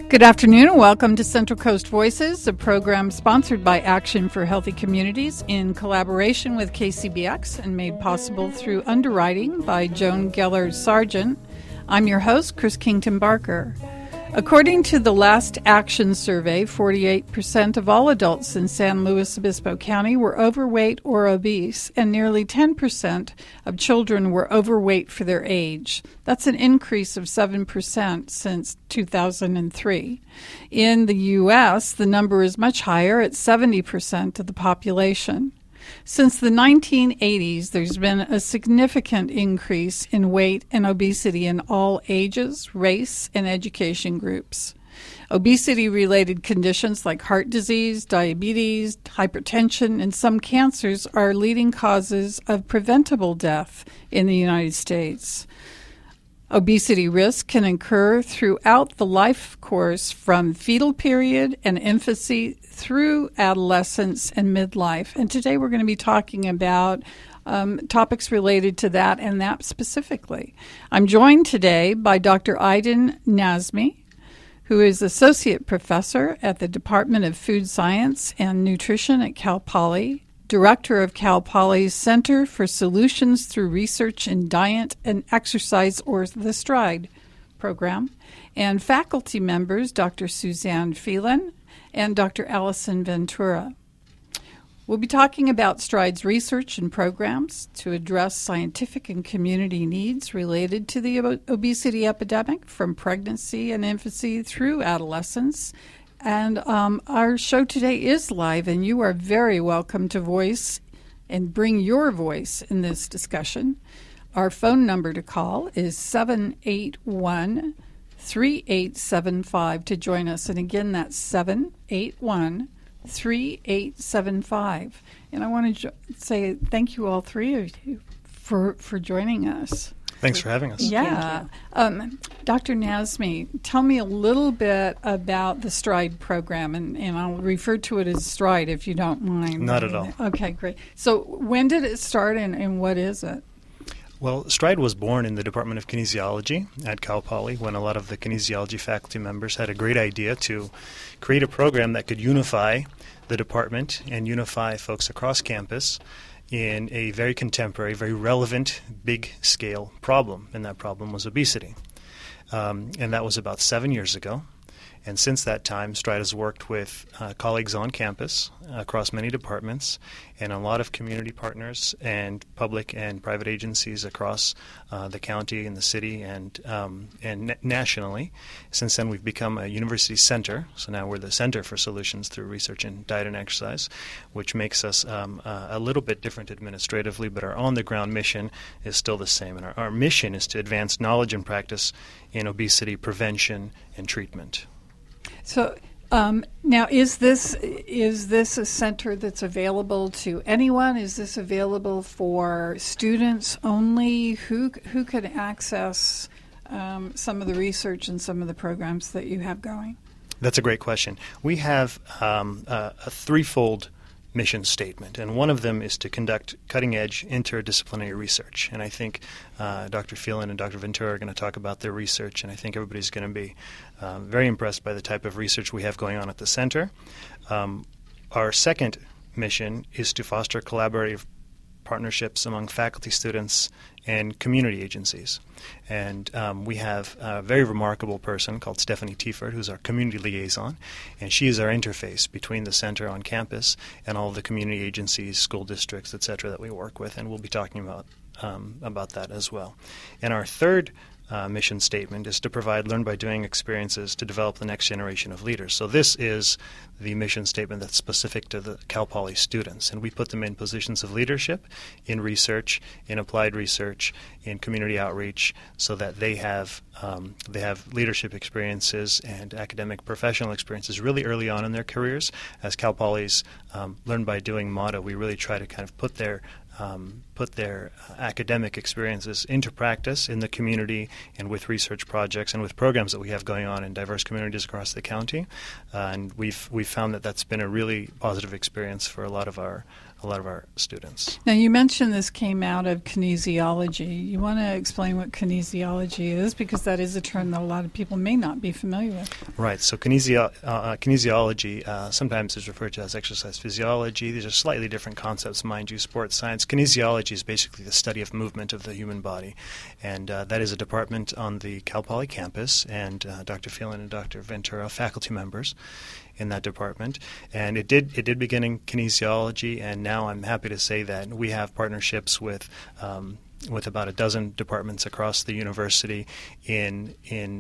Good afternoon and welcome to Central Coast Voices, a program sponsored by Action for Healthy Communities in collaboration with KCBX and made possible through underwriting by Joan Geller Sargent. I'm your host, Chris Kington Barker. According to the last Action survey, 48% of all adults in San Luis Obispo County were overweight or obese, and nearly 10% of children were overweight for their age. That's an increase of 7% since 2003. In the U.S., the number is much higher at 70% of the population. Since the 1980s, there's been a significant increase in weight and obesity in all ages, race, and education groups. Obesity-related conditions like heart disease, diabetes, hypertension, and some cancers are leading causes of preventable death in the United States. Obesity risk can occur throughout the life course from fetal period and infancy through adolescence and midlife. And today we're going to be talking about topics related to that and that specifically. I'm joined today by Dr. Aydin Nazmi, who is Associate Professor at the Department of Food Science and Nutrition at Cal Poly, Director of Cal Poly's Center for Solutions Through Research in Diet and Exercise, or the STRIDE program, and faculty members Dr. Suzanne Phelan and Dr. Allison Ventura. We'll be talking about STRIDE's research and programs to address scientific and community needs related to the obesity epidemic from pregnancy and infancy through adolescence. And our show today is live, and you are very welcome to voice and bring your voice in this discussion. Our phone number to call is 781-3875 to join us. And again, that's 781-3875. And I want to say thank you, all three of you, for joining us. Thanks for having us. Yeah. Dr. Nazmi, tell me a little bit about the STRIDE program, and I'll refer to it as STRIDE if you don't mind. Not at all. Okay, great. So when did it start, and what is it? Well, STRIDE was born in the Department of Kinesiology at Cal Poly when a lot of the kinesiology faculty members had a great idea to create a program that could unify the department and unify folks across campus in a very contemporary, very relevant, big-scale problem, and that problem was obesity. And that was about 7 years ago. And since that time, STRIDE has worked with colleagues on campus across many departments and a lot of community partners and public and private agencies across the county and the city and nationally. Since then, we've become a university center. So now we're the Center for Solutions Through Research in Diet and Exercise, which makes us a little bit different administratively, but our on-the-ground mission is still the same. And our mission is to advance knowledge and practice in obesity prevention and treatment. So now, is this a center that's available to anyone? Is this available for students only? Who could access some of the research and some of the programs that you have going? That's a great question. We have a threefold mission statement, and one of them is to conduct cutting-edge interdisciplinary research. And I think Dr. Phelan and Dr. Ventura are going to talk about their research, and I think everybody's going to be very impressed by the type of research we have going on at the center. Our second mission is to foster collaborative partnerships among faculty, students, and community agencies. And we have a very remarkable person called Stephanie Tiefert, who's our community liaison, and she is our interface between the center on campus and all of the community agencies, school districts, et cetera, that we work with, and we'll be talking about that as well. And our third mission statement is to provide learn-by-doing experiences to develop the next generation of leaders. So this is the mission statement that's specific to the Cal Poly students, and we put them in positions of leadership, in research, in applied research, in community outreach, so that they have leadership experiences and academic professional experiences really early on in their careers. As Cal Poly's learn-by-doing motto, we really try to kind of put their put their academic experiences into practice in the community and with research projects and with programs that we have going on in diverse communities across the county. And we've found that that's been a really positive experience for a lot of our students. Now, you mentioned this came out of kinesiology. You want to explain what kinesiology is, because that is a term that a lot of people may not be familiar with. Right. So kinesiology sometimes is referred to as exercise physiology. These are slightly different concepts, mind you. Sports science. Kinesiology is basically the study of movement of the human body, and that is a department on the Cal Poly campus, and Dr. Phelan and Dr. Ventura are faculty members in that department. And it did begin in kinesiology, and now I'm happy to say that we have partnerships with about a dozen departments across the university in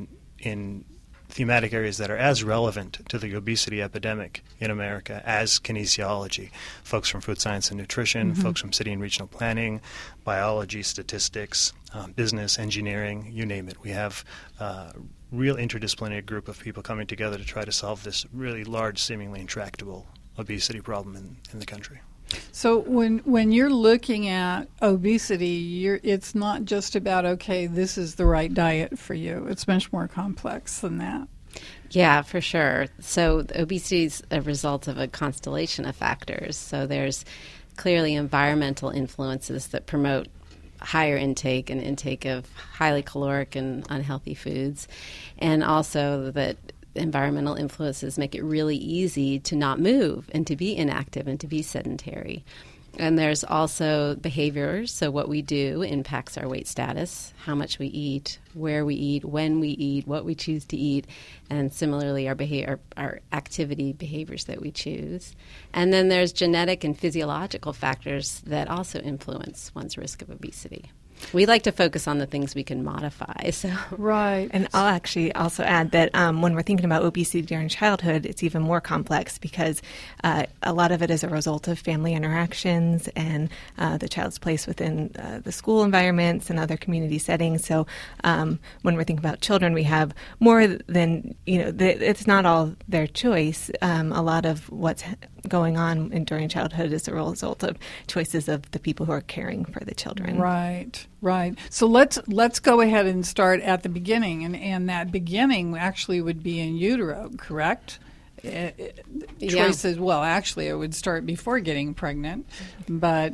thematic areas that are as relevant to the obesity epidemic in America as kinesiology. Folks from food science and nutrition, folks from city and regional planning, biology, statistics, business, engineering, you name it. We have real interdisciplinary group of people coming together to try to solve this really large, seemingly intractable obesity problem in the country. So when you're looking at obesity, it's not just about, okay, this is the right diet for you. It's much more complex than that. Yeah, for sure. So obesity is a result of a constellation of factors. So there's clearly environmental influences that promote higher intake and intake of highly caloric and unhealthy foods, and also that environmental influences make it really easy to not move and to be inactive and to be sedentary. And there's also behaviors. So what we do impacts our weight status, how much we eat, where we eat, when we eat, what we choose to eat, and similarly our activity behaviors that we choose. And then there's genetic and physiological factors that also influence one's risk of obesity. We like to focus on the things we can modify. So right. And I'll actually also add that when we're thinking about obesity during childhood, it's even more complex because a lot of it is a result of family interactions and the child's place within the school environments and other community settings. So when we're thinking about children, we have more than, it's not all their choice. A lot of what's going on during childhood is a result of choices of the people who are caring for the children. Right. So let's go ahead and start at the beginning, and that beginning actually would be in utero, correct? Choices. Yeah. Well, actually, it would start before getting pregnant, but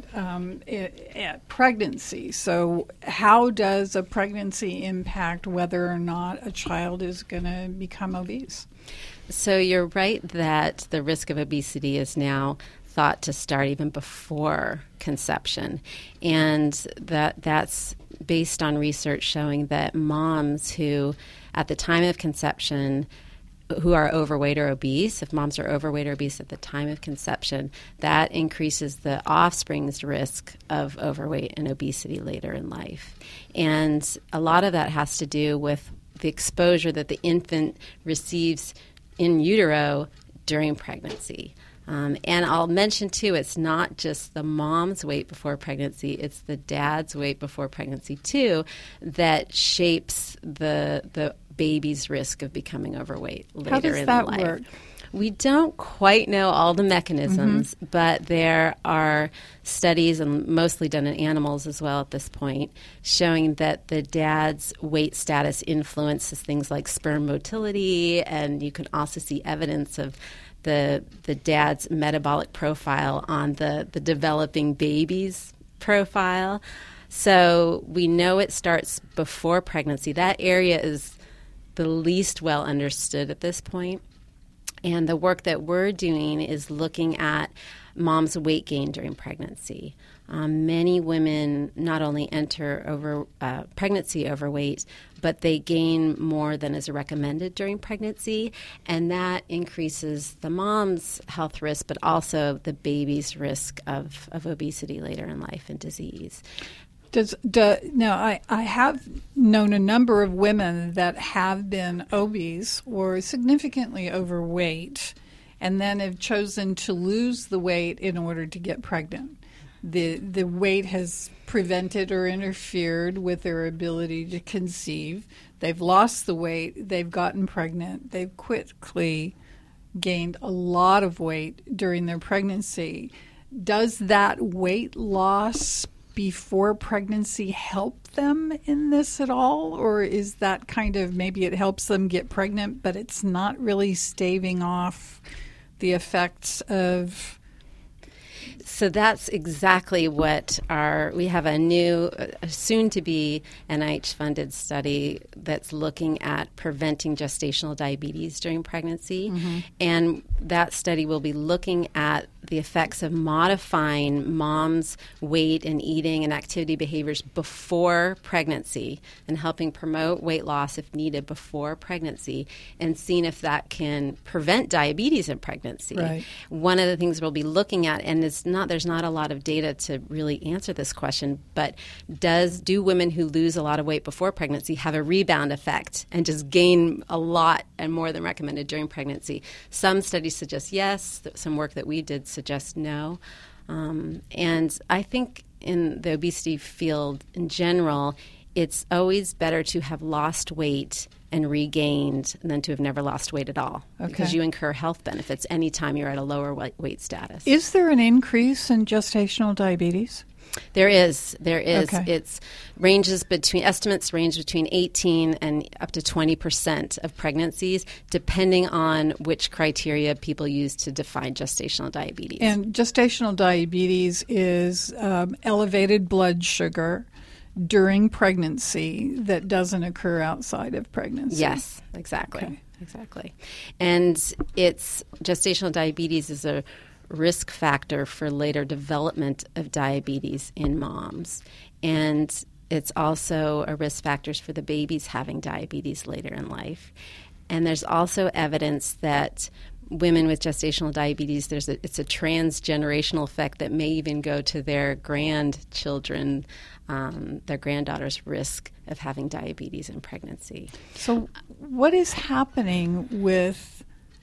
at pregnancy. So, how does a pregnancy impact whether or not a child is going to become obese? So you're right that the risk of obesity is now thought to start even before conception, and that's based on research showing that moms who, at the time of conception, who are overweight or obese, if moms are overweight or obese at the time of conception, that increases the offspring's risk of overweight and obesity later in life. And a lot of that has to do with the exposure that the infant receives in utero during pregnancy. And I'll mention, too, it's not just the mom's weight before pregnancy, it's the dad's weight before pregnancy, too, that shapes the baby's risk of becoming overweight later in life. How does that work? We don't quite know all the mechanisms, but there are studies, and mostly done in animals as well at this point, showing that the dad's weight status influences things like sperm motility, and you can also see evidence of the dad's metabolic profile on the developing baby's profile. So we know it starts before pregnancy. That area is the least well understood at this point. And the work that we're doing is looking at mom's weight gain during pregnancy. Many women not only enter pregnancy overweight, but they gain more than is recommended during pregnancy, and that increases the mom's health risk, but also the baby's risk of obesity later in life and disease. Now, I have known a number of women that have been obese or significantly overweight and then have chosen to lose the weight in order to get pregnant. The weight has prevented or interfered with their ability to conceive. They've lost the weight. They've gotten pregnant. They've quickly gained a lot of weight during their pregnancy. does that weight loss before pregnancy help them in this at all? Or is that kind of, maybe it helps them get pregnant, but it's not really staving off the effects of... So that's exactly what we have a new, soon-to-be NIH-funded study that's looking at preventing gestational diabetes during pregnancy. Mm-hmm. And that study will be looking at the effects of modifying mom's weight and eating and activity behaviors before pregnancy and helping promote weight loss if needed before pregnancy and seeing if that can prevent diabetes in pregnancy. Right. One of the things we'll be looking at, and there's not a lot of data to really answer this question, but do women who lose a lot of weight before pregnancy have a rebound effect and just gain a lot and more than recommended during pregnancy? Some studies suggest yes. Some work that we did suggests no. And I think in the obesity field in general, it's always better to have lost weight and regained than to have never lost weight at all, because you incur health benefits anytime you're at a lower weight status. Is there an increase in gestational diabetes? There is. Okay. Estimates range between 18 and up to 20% of pregnancies, depending on which criteria people use to define gestational diabetes. And gestational diabetes is elevated blood sugar during pregnancy that doesn't occur outside of pregnancy. Yes, exactly. Okay. Exactly. And gestational diabetes is a risk factor for later development of diabetes in moms. And it's also a risk factor for the babies having diabetes later in life. And there's also evidence that women with gestational diabetes, it's a transgenerational effect that may even go to their grandchildren, their granddaughters' risk of having diabetes in pregnancy. So what is happening with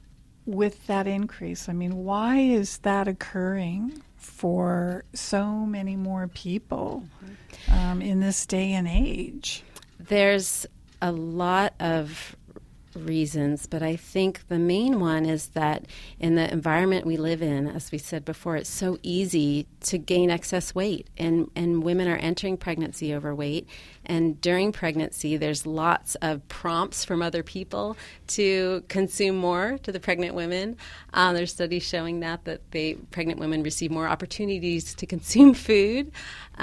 that increase? I mean, why is that occurring for so many more people in this day and age? There's a lot of reasons, but I think the main one is that in the environment we live in, as we said before, it's so easy to gain excess weight, and women are entering pregnancy overweight, and during pregnancy there's lots of prompts from other people to consume more to the pregnant women. There's studies showing that pregnant women receive more opportunities to consume food,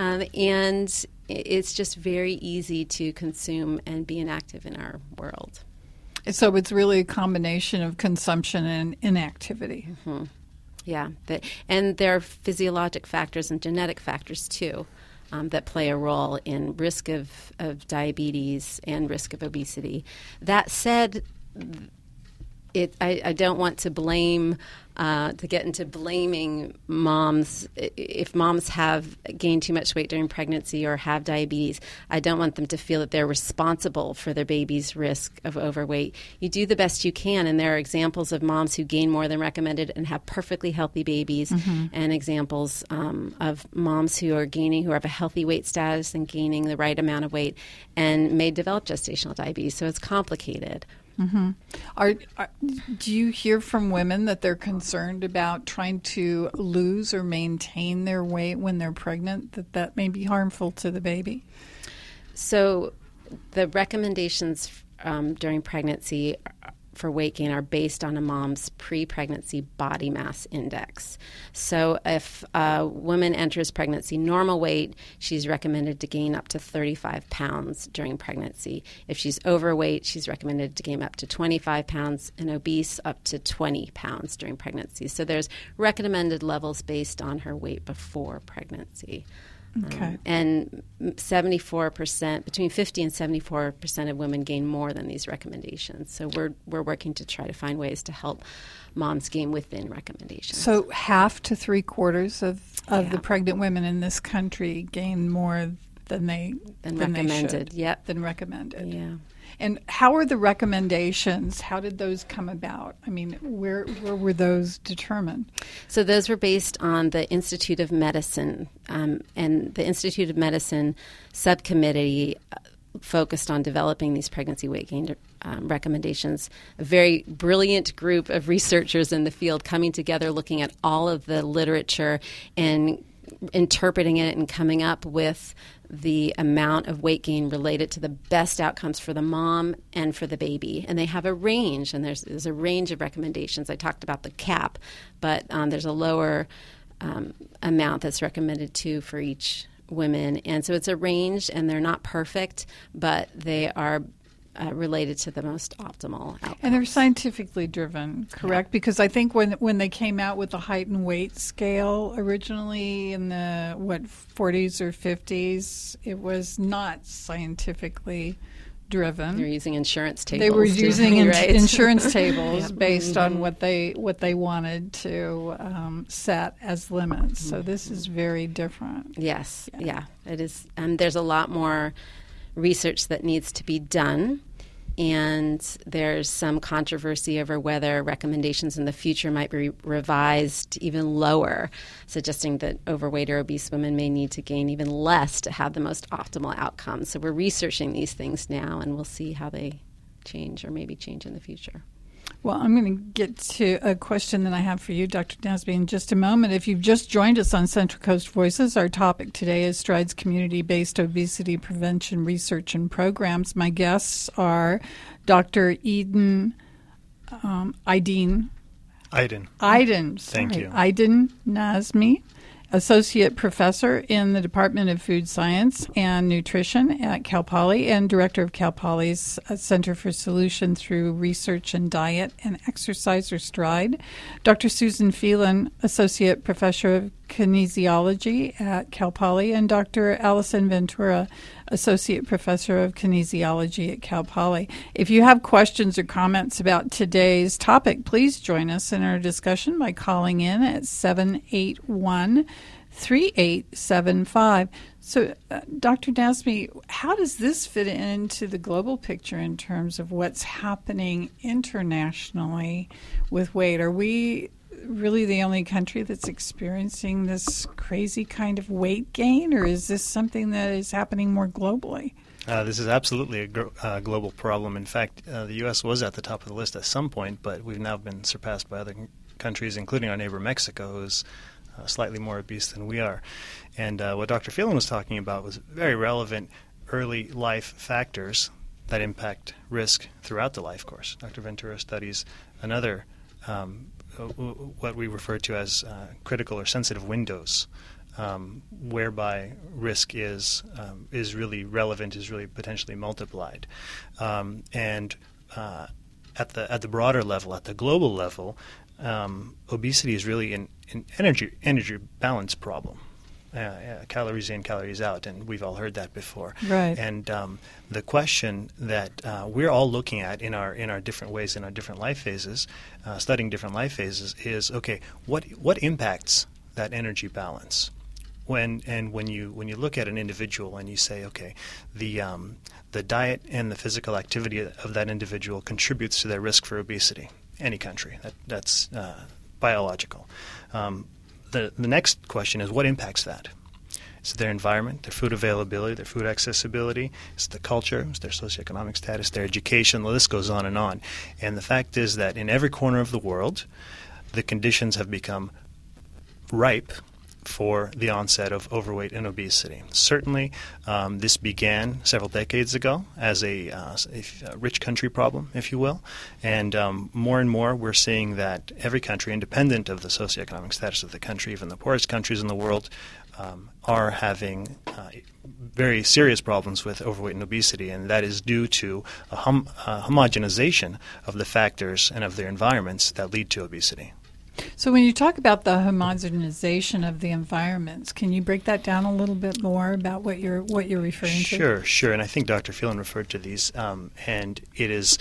and it's just very easy to consume and be inactive in our world. So it's really a combination of consumption and inactivity. Mm-hmm. Yeah. And there are physiologic factors and genetic factors, too, that play a role in risk of diabetes and risk of obesity. That said, I don't want to get into blaming moms. If moms have gained too much weight during pregnancy or have diabetes, I don't want them to feel that they're responsible for their baby's risk of overweight. You do the best you can, and there are examples of moms who gain more than recommended and have perfectly healthy babies, and examples of moms who have a healthy weight status and gaining the right amount of weight and may develop gestational diabetes. So it's complicated. Mm-hmm. Do you hear from women that they're concerned about trying to lose or maintain their weight when they're pregnant, that may be harmful to the baby? So the recommendations during pregnancy for weight gain are based on a mom's pre-pregnancy body mass index. So if a woman enters pregnancy normal weight, she's recommended to gain up to 35 pounds during pregnancy. If she's overweight, she's recommended to gain up to 25 pounds, and obese up to 20 pounds during pregnancy. So there's recommended levels based on her weight before pregnancy. Okay. And 74%, between 50 and 74% of women gain more than these recommendations. So we're working to try to find ways to help moms gain within recommendations. So half to 3/4 of the pregnant women in this country gain more than recommended. Yep. Than recommended. Yeah. And how are the recommendations? How did those come about? I mean, where were those determined? So those were based on the Institute of Medicine, and the Institute of Medicine subcommittee focused on developing these pregnancy weight gain recommendations. A very brilliant group of researchers in the field coming together, looking at all of the literature and interpreting it and coming up with the amount of weight gain related to the best outcomes for the mom and for the baby. And they have a range, and there's a range of recommendations. I talked about the cap, but there's a lower amount that's recommended too for each women. And so it's a range, and they're not perfect, but they are related to the most optimal outcomes. And they're scientifically driven, correct? Yeah. Because I think when they came out with the height and weight scale originally in the 40s or 50s, it was not scientifically driven. They were using insurance tables. They were using insurance tables Yep. based on what they wanted to set as limits. So this is very different. Yes, yeah, it is. There's a lot more research that needs to be done, and there's some controversy over whether recommendations in the future might be revised even lower, suggesting that overweight or obese women may need to gain even less to have the most optimal outcomes. So we're researching these things now, and we'll see how they change or maybe change in the future. Well, I'm going to get to a question that I have for you, Dr. Nasby, in just a moment. If you've just joined us on Central Coast Voices, our topic today is STRIDE's community-based obesity prevention research and programs. My guests are Dr. Aiden. Thank you. Aiden Nasby, Associate Professor in the Department of Food Science and Nutrition at Cal Poly and Director of Cal Poly's Center for Solution through Research and Diet and Exercise, or STRIDE. Dr. Susan Phelan, Associate Professor of Kinesiology at Cal Poly, and Dr. Allison Ventura, Associate Professor of Kinesiology at Cal Poly. If you have questions or comments about today's topic, please join us in our discussion by calling in at 781-3875. So, Dr. Nasby, how does this fit into the global picture in terms of what's happening internationally with weight? Are we really the only country that's experiencing this crazy kind of weight gain, or is this something that is happening more globally? This is absolutely a global problem. In fact, the U.S. was at the top of the list at some point, but we've now been surpassed by other countries, including our neighbor Mexico, who's slightly more obese than we are. And what Dr. Phelan was talking about was very relevant early life factors that impact risk throughout the life course. Dr. Ventura studies another what we refer to as critical or sensitive windows, whereby risk is really relevant, is really potentially multiplied. And at the broader level, at the global level, obesity is really an energy balance problem. Calories in, calories out, and we've all heard that before. Right. And the question that we're all looking at in our different ways, in our different life phases, studying different life phases, is okay. What impacts that energy balance? When you look at an individual and you say, okay, the diet and the physical activity of that individual contributes to their risk for obesity. Any country, that's biological. The next question is, what impacts that? Is it their environment, their food availability, their food accessibility? Is it the culture? Is it their socioeconomic status, their education? The list goes on. And the fact is that in every corner of the world, the conditions have become ripe for the onset of overweight and obesity. Certainly, this began several decades ago as a rich country problem, if you will, and more and more we're seeing that every country, independent of the socioeconomic status of the country, even the poorest countries in the world, are having very serious problems with overweight and obesity, and that is due to a homogenization of the factors and of their environments that lead to obesity. So when you talk about the homogenization of the environments, can you break that down a little bit more about what you're referring to? Sure. And I think Dr. Phelan referred to these, and it is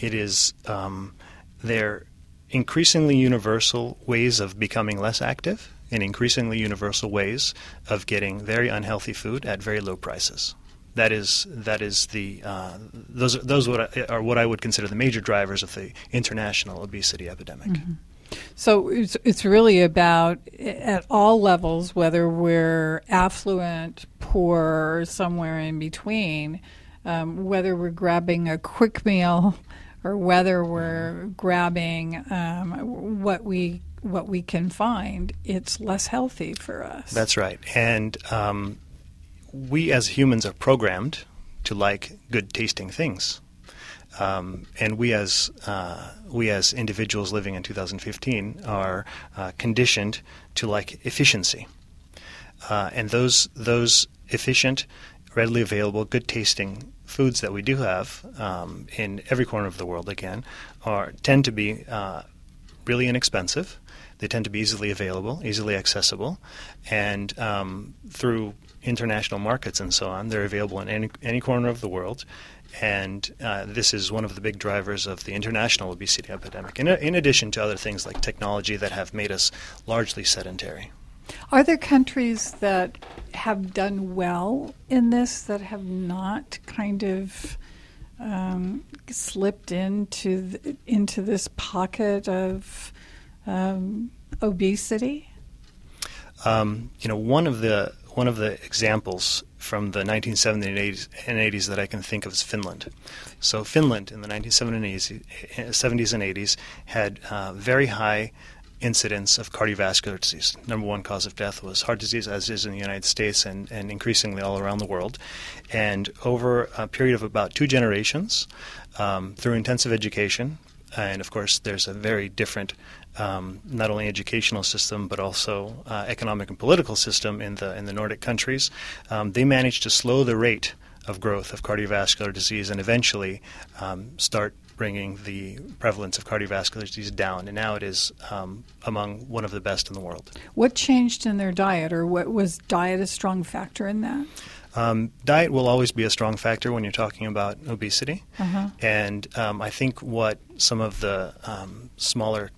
they're increasingly universal ways of becoming less active and increasingly universal ways of getting very unhealthy food at very low prices. Those are what I would consider the major drivers of the international obesity epidemic. Mm-hmm. So it's really about, at all levels, whether we're affluent, poor, or somewhere in between, whether we're grabbing a quick meal or whether we're grabbing what we can find, it's less healthy for us. That's right. And we as humans are programmed to like good tasting things. And we as individuals living in 2015 are conditioned to like efficiency. And those efficient, readily available, good tasting foods that we do have in every corner of the world, again, tend to be really inexpensive. They tend to be easily available, easily accessible, and through international markets and so on, they're available in any corner of the world. And this is one of the big drivers of the international obesity epidemic, in addition to other things like technology that have made us largely sedentary. Are there countries that have done well in this that have not kind of slipped into this pocket of obesity? One of the examples from the 1970s and 80s that I can think of is Finland. So Finland in the 1970s and 80s had very high incidence of cardiovascular disease. Number one cause of death was heart disease, as is in the United States and increasingly all around the world. And over a period of about 2 generations, through intensive education, and of course there's a very different not only educational system but also economic and political system in the Nordic countries, they managed to slow the rate of growth of cardiovascular disease and eventually start bringing the prevalence of cardiovascular disease down. And now it is among one of the best in the world. What changed in their diet, or what was diet a strong factor in that? Diet will always be a strong factor when you're talking about obesity. And I think what some of the smaller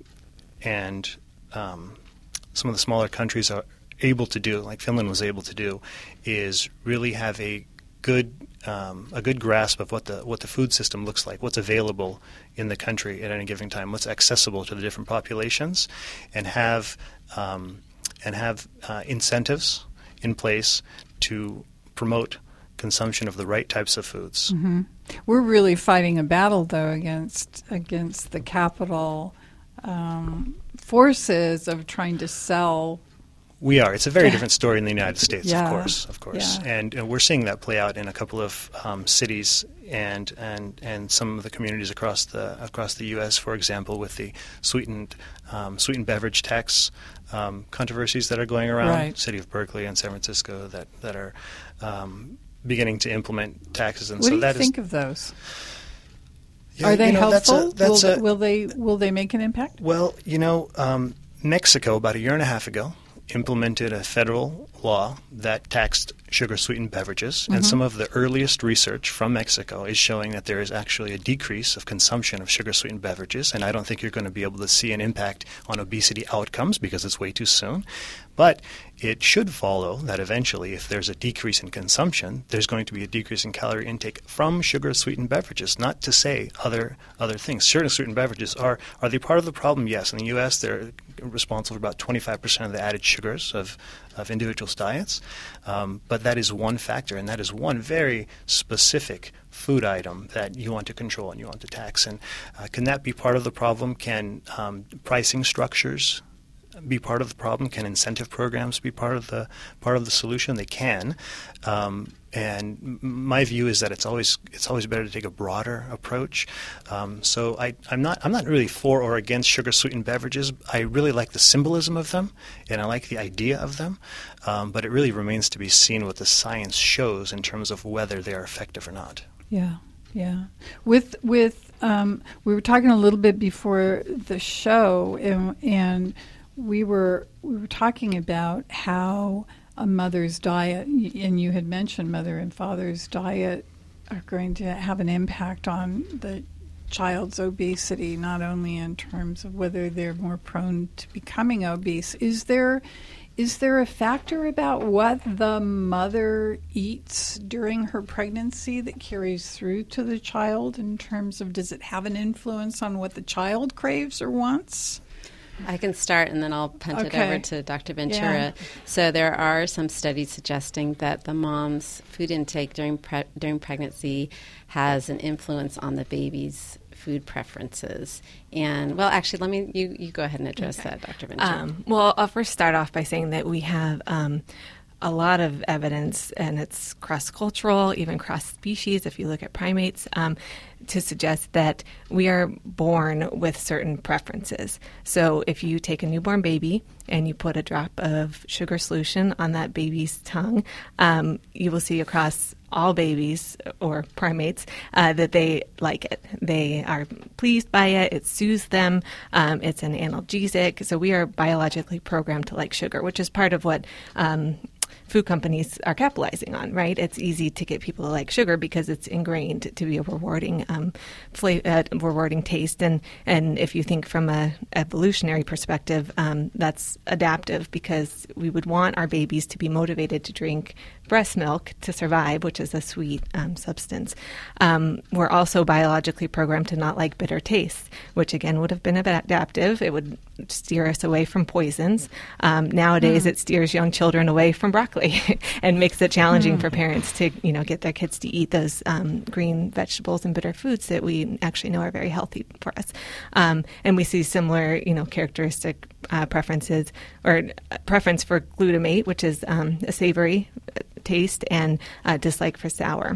countries are able to do, like Finland was able to do, is really have a good grasp of what the food system looks like, what's available in the country at any given time, what's accessible to the different populations, and have incentives in place to promote consumption of the right types of foods. Mm-hmm. We're really fighting a battle, though, against the capital forces of trying to sell. We are. It's a very different story in the United States, Yeah. of course. Yeah. And we're seeing that play out in a couple of cities and some of the communities across the U.S., for example, with the sweetened beverage tax controversies that are going around. Right. City of Berkeley and San Francisco that are beginning to implement taxes. And What so do you that think of those? Yeah, Are they helpful? That's will they make an impact? Well, Mexico about a year and a half ago implemented a federal law that taxed sugar-sweetened beverages, and some of the earliest research from Mexico is showing that there is actually a decrease of consumption of sugar-sweetened beverages, and I don't think you're going to be able to see an impact on obesity outcomes because it's way too soon. But it should follow that eventually, if there's a decrease in consumption, there's going to be a decrease in calorie intake from sugar-sweetened beverages, not to say other things. Sugar-sweetened beverages, are they part of the problem? Yes. In the U.S., they're responsible for about 25% of the added sugars of individuals' diets. But that is one factor, and that is one very specific food item that you want to control and you want to tax. And can that be part of the problem? Can pricing structures be part of the problem? Can incentive programs be part of the solution? They can. And my view is that it's always better to take a broader approach. So I'm not really for or against sugar-sweetened beverages. I really like the symbolism of them, and I like the idea of them. But it really remains to be seen what the science shows in terms of whether they are effective or not. Yeah. With we were talking a little bit before the show, and we were talking about how a mother's diet, and you had mentioned mother and father's diet, are going to have an impact on the child's obesity, not only in terms of whether they're more prone to becoming obese. Is there a factor about what the mother eats during her pregnancy that carries through to the child in terms of, does it have an influence on what the child craves or wants? I can start, and then I'll punt it over to Dr. Ventura. Yeah. So there are some studies suggesting that the mom's food intake during pregnancy has an influence on the baby's food preferences. And, well, actually, you go ahead and address that, Dr. Ventura. Well, I'll first start off by saying that we have a lot of evidence, and it's cross-cultural, even cross-species, if you look at primates, to suggest that we are born with certain preferences. So if you take a newborn baby and you put a drop of sugar solution on that baby's tongue, you will see across all babies or primates that they like it. They are pleased by it. It soothes them. It's an analgesic. So we are biologically programmed to like sugar, which is part of what food companies are capitalizing on, right? It's easy to get people to like sugar because it's ingrained to be a rewarding rewarding taste. And if you think from a evolutionary perspective, that's adaptive, because we would want our babies to be motivated to drink breast milk to survive, which is a sweet substance. We're also biologically programmed to not like bitter tastes, which again would have been adaptive. It would steer us away from poisons. Nowadays, it steers young children away from broccoli and makes it challenging for parents to, get their kids to eat those green vegetables and bitter foods that we actually know are very healthy for us. And we see similar, characteristic preferences or preference for glutamate, which is a savory taste, and dislike for sour.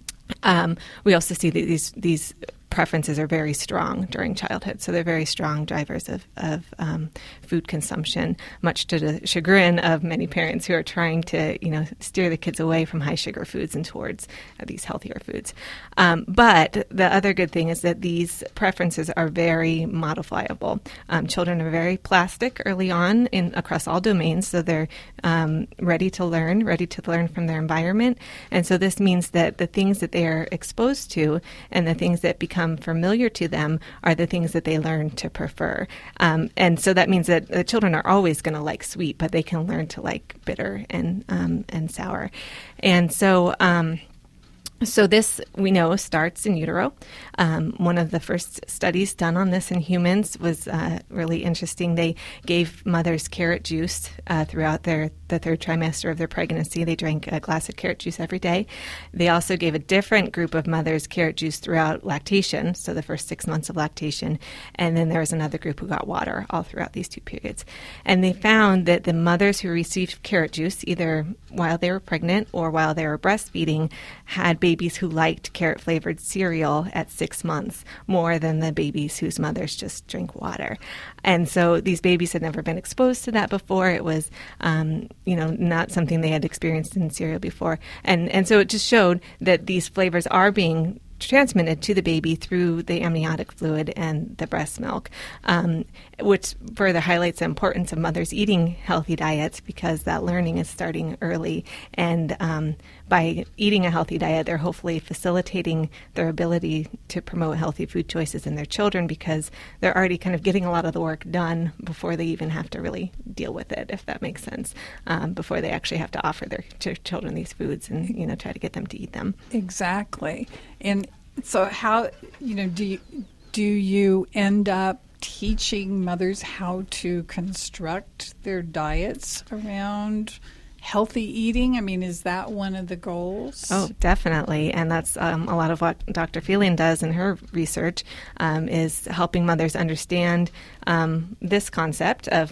We also see that these preferences are very strong during childhood, so they're very strong drivers of food consumption, much to the chagrin of many parents who are trying to, steer the kids away from high sugar foods and towards these healthier foods. But the other good thing is that these preferences are very modifiable. Children are very plastic early on across all domains, so they're ready to learn from their environment. And so this means that the things that they are exposed to and the things that become familiar to them are the things that they learn to prefer. And so that means that the children are always going to like sweet, but they can learn to like bitter and sour. And so So this, we know, starts in utero. One of the first studies done on this in humans was really interesting. They gave mothers carrot juice throughout the third trimester of their pregnancy. They drank a glass of carrot juice every day. They also gave a different group of mothers carrot juice throughout lactation, so the first 6 months of lactation. And then there was another group who got water all throughout these 2 periods. And they found that the mothers who received carrot juice, either while they were pregnant or while they were breastfeeding, had babies who liked carrot-flavored cereal at 6 months more than the babies whose mothers just drink water. And so these babies had never been exposed to that before. It was, not something they had experienced in cereal before. And so it just showed that these flavors are being transmitted to the baby through the amniotic fluid and the breast milk, which further highlights the importance of mothers eating healthy diets, because that learning is starting early. And by eating a healthy diet, they're hopefully facilitating their ability to promote healthy food choices in their children, because they're already kind of getting a lot of the work done before they even have to really deal with it, if that makes sense, before they actually have to offer their children these foods and, try to get them to eat them. Exactly. And so how, do you end up teaching mothers how to construct their diets around healthy eating? I mean, is that one of the goals? Oh, definitely. And that's a lot of what Dr. Feeling does in her research, is helping mothers understand this concept of,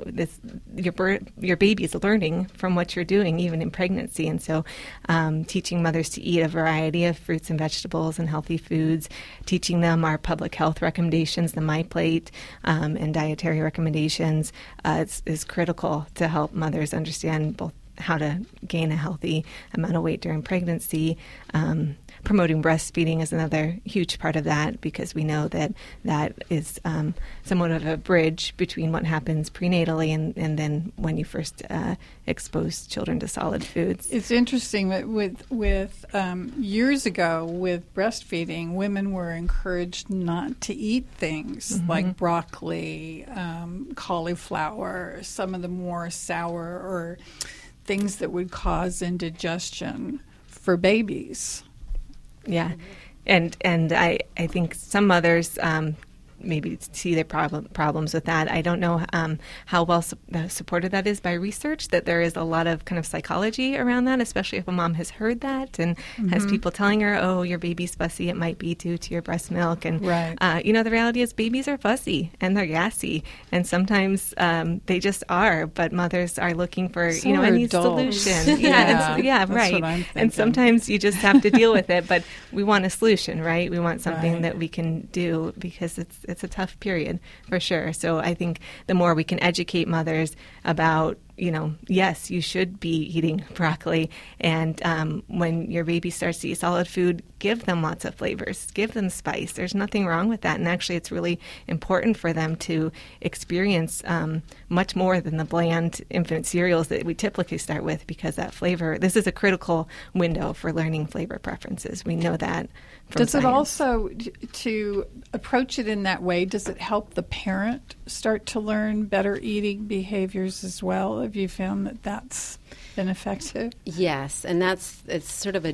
your baby's learning from what you're doing, even in pregnancy. And so teaching mothers to eat a variety of fruits and vegetables and healthy foods, teaching them our public health recommendations, the MyPlate, and dietary recommendations is critical to help mothers understand both how to gain a healthy amount of weight during pregnancy. Promoting breastfeeding is another huge part of that, because we know that is somewhat of a bridge between what happens prenatally and then when you first expose children to solid foods. It's interesting that with years ago with breastfeeding, women were encouraged not to eat things like broccoli, cauliflower, some of the more sour or things that would cause indigestion for babies. Yeah, and I think some mothers maybe see the problems with that. I don't know how well supported that is by research, that there is a lot of kind of psychology around that, especially if a mom has heard that and has people telling her, oh, your baby's fussy, it might be due to your breast milk. And, the reality is babies are fussy and they're gassy. And sometimes they just are, but mothers are looking for, any solution. Right. And sometimes you just have to deal with it, but we want a solution, right? We want something that we can do because it's a tough period for sure. So I think the more we can educate mothers about, yes, you should be eating broccoli. And when your baby starts to eat solid food, give them lots of flavors, give them spice. There's nothing wrong with that. And actually, it's really important for them to experience much more than the bland infant cereals that we typically start with, because that flavor, this is a critical window for learning flavor preferences. We know that from Does science. It also, to approach it in that way, does it help the parent start to learn better eating behaviors as well? Have you found that that's been effective? Yes, and it's sort of a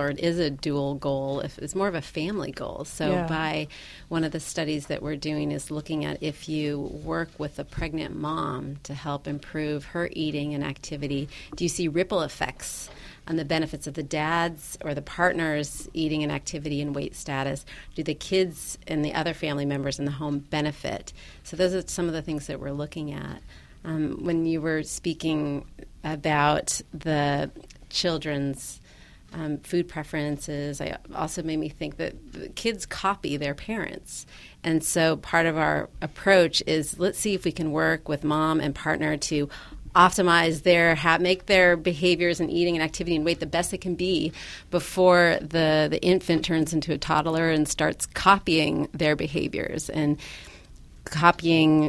dual goal. It's more of a family goal. So by one of the studies that we're doing is looking at if you work with a pregnant mom to help improve her eating and activity, do you see ripple effects on the benefits of the dad's or the partner's eating and activity and weight status? Do the kids and the other family members in the home benefit? So those are some of the things that we're looking at. When you were speaking about the children's food preferences, I also made me think that the kids copy their parents. And so part of our approach is, let's see if we can work with mom and partner to optimize make their behaviors and eating and activity and weight the best it can be before the infant turns into a toddler and starts copying their behaviors. And copying,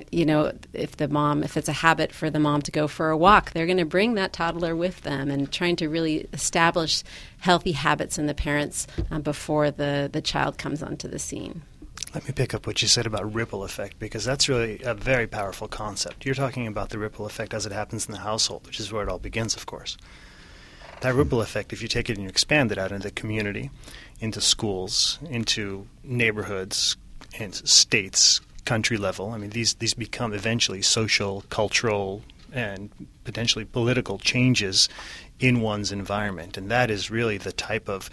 if it's a habit for the mom to go for a walk, they're going to bring that toddler with them, and trying to really establish healthy habits in the parents before the child comes onto the scene. Let me pick up what you said about ripple effect, because that's really a very powerful concept. You're talking about the ripple effect as it happens in the household, which is where it all begins, of course. That ripple effect, if you take it and you expand it out into the community, into schools, into neighborhoods, into states, country level, I mean, these become eventually social, cultural, and potentially political changes in one's environment, and that is really the type of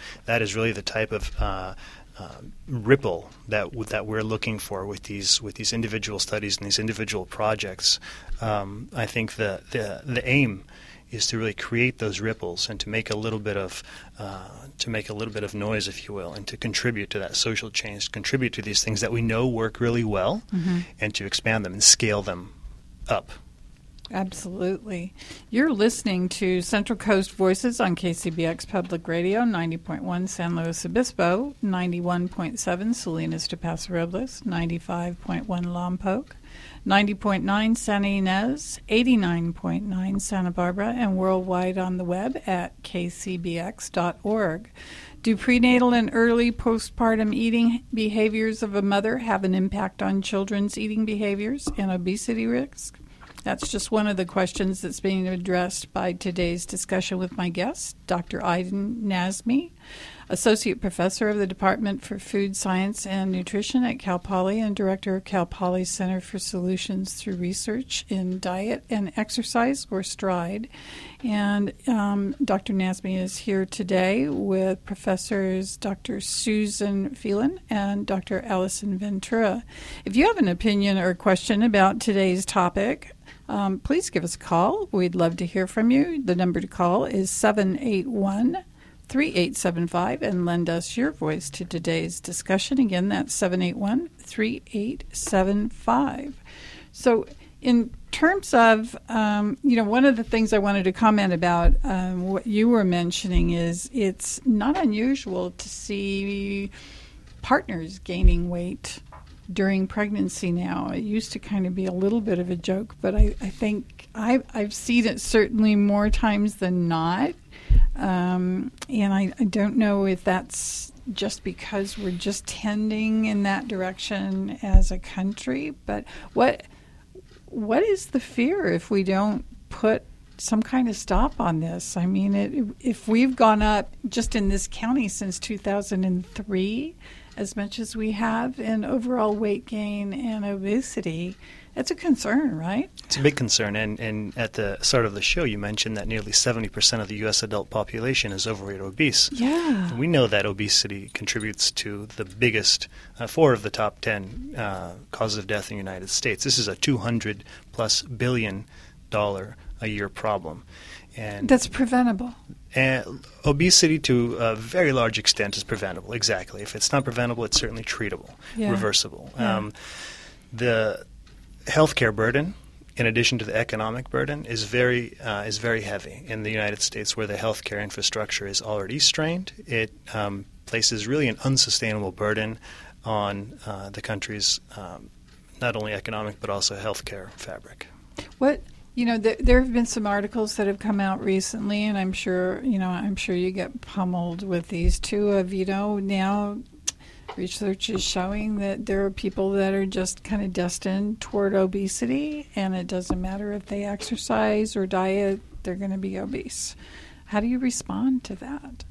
ripple that we're looking for with these individual studies and these individual projects. I think the aim is to really create those ripples and to make a little bit of noise, if you will, and to contribute to that social change, contribute to these things that we know work really well, and to expand them and scale them up. Absolutely. You're listening to Central Coast Voices on KCBX Public Radio, 90.1 San Luis Obispo, 91.7 Salinas de Paso Robles, 95.1 Lompoc, 90.9 Santa Ynez, 89.9 Santa Barbara, and worldwide on the web at kcbx.org. Do prenatal and early postpartum eating behaviors of a mother have an impact on children's eating behaviors and obesity risk? That's just one of the questions that's being addressed by today's discussion with my guest, Dr. Aydin Nazmi, Associate Professor of the Department for Food Science and Nutrition at Cal Poly and Director of Cal Poly Center for Solutions Through Research in Diet and Exercise, or STRIDE. And Dr. Nazmi is here today with Professors Dr. Susan Phelan and Dr. Allison Ventura. If you have an opinion or question about today's topic, please give us a call. We'd love to hear from you. The number to call is 781-3875, and lend us your voice to today's discussion. Again, that's 781-3875. So in terms of, one of the things I wanted to comment about what you were mentioning is it's not unusual to see partners gaining weight during pregnancy now. It used to kind of be a little bit of a joke, but I think I've seen it certainly more times than not. And I don't know if that's just because we're just tending in that direction as a country, but what is the fear if we don't put some kind of stop on this? I mean, if we've gone up just in this county since 2003, as much as we have in overall weight gain and obesity, it's a concern, right? It's a big concern. And at the start of the show, you mentioned that nearly 70% of the U.S. adult population is overweight or obese. Yeah. And we know that obesity contributes to the biggest, 4 of the top 10 causes of death in the United States. This is a $200+ billion a year problem. And that's preventable. And obesity, to a very large extent, is preventable. Exactly. If it's not preventable, it's certainly treatable, reversible. Yeah. The healthcare burden, in addition to the economic burden, is very heavy in the United States, where the healthcare infrastructure is already strained. It places really an unsustainable burden on the country's not only economic but also healthcare fabric. There have been some articles that have come out recently, and I'm sure you get pummeled with these too. Now research is showing that there are people that are just kind of destined toward obesity, and it doesn't matter if they exercise or diet, they're going to be obese. How do you respond to that?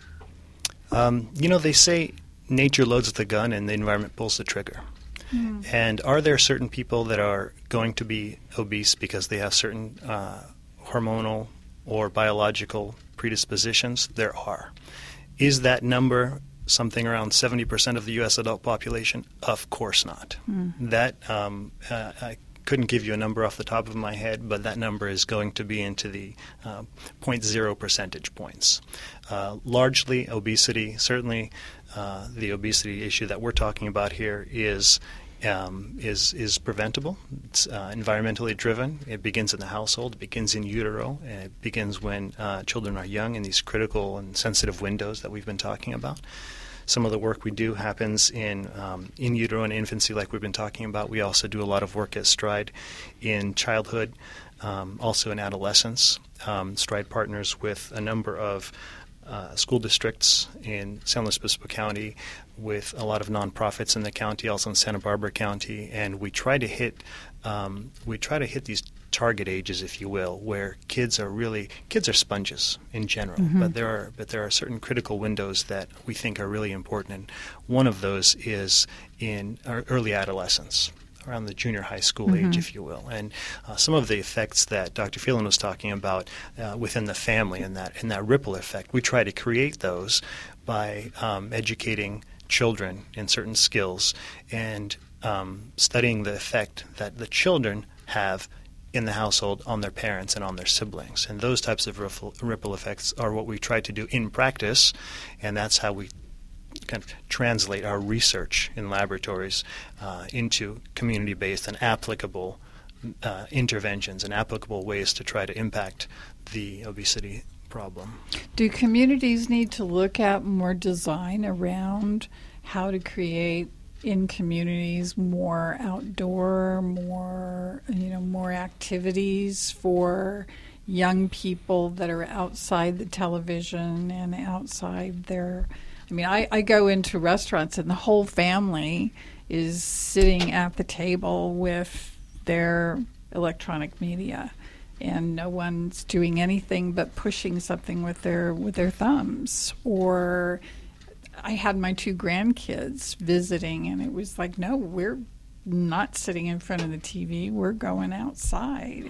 They say nature loads the gun and the environment pulls the trigger. And are there certain people that are going to be obese because they have certain hormonal or biological predispositions? There are. Is that number something around 70% of the U.S. adult population? Of course not. That I couldn't give you a number off the top of my head, but that number is going to be into the 0.0 percentage points. Largely obesity, certainly the obesity issue that we're talking about here is preventable. It's environmentally driven. It begins in the household. It begins in utero. And it begins when children are young in these critical and sensitive windows that we've been talking about. Some of the work we do happens in utero and infancy, like we've been talking about. We also do a lot of work at Stride in childhood, also in adolescence. Stride partners with a number of school districts in San Luis Obispo County, with a lot of nonprofits in the county, also in Santa Barbara County, and we try to hit these target ages, if you will, where kids are sponges in general, but there are certain critical windows that we think are really important, and one of those is in early adolescence, around the junior high school age, if you will. And some of the effects that Dr. Phelan was talking about within the family and that ripple effect, we try to create those by educating children in certain skills and studying the effect that the children have in the household on their parents and on their siblings. And those types of ripple effects are what we try to do in practice, and that's how we kind of translate our research in laboratories into community-based and applicable interventions and applicable ways to try to impact the obesity problem. Do communities need to look at more design around how to create in communities more outdoor, more activities for young people that are outside the television and outside their... I go into restaurants and the whole family is sitting at the table with their electronic media, and no one's doing anything but pushing something with their thumbs. Or I had my 2 grandkids visiting, and it was like, no, we're not sitting in front of the TV. We're going outside.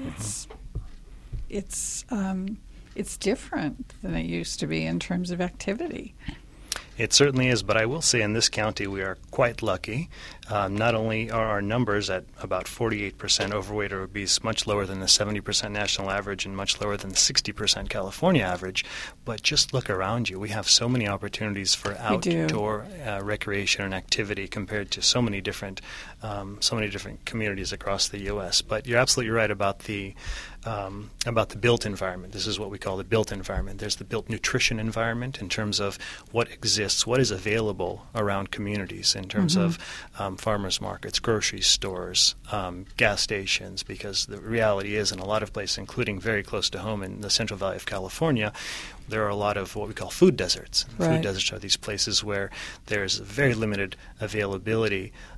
It's different than it used to be in terms of activity. It certainly is, but I will say in this county we are quite lucky. Not only are our numbers at about 48% overweight or obese, much lower than the 70% national average and much lower than the 60% California average, but just look around you. We have so many opportunities for outdoor recreation and activity compared to so many different communities across the U.S. But you're absolutely right about the built environment. This is what we call the built environment. There's the built nutrition environment in terms of what exists, what is available around communities in terms of farmers markets, grocery stores, gas stations, because the reality is in a lot of places, including very close to home in the Central Valley of California, there are a lot of what we call food deserts. Right. Food deserts are these places where there's very limited availability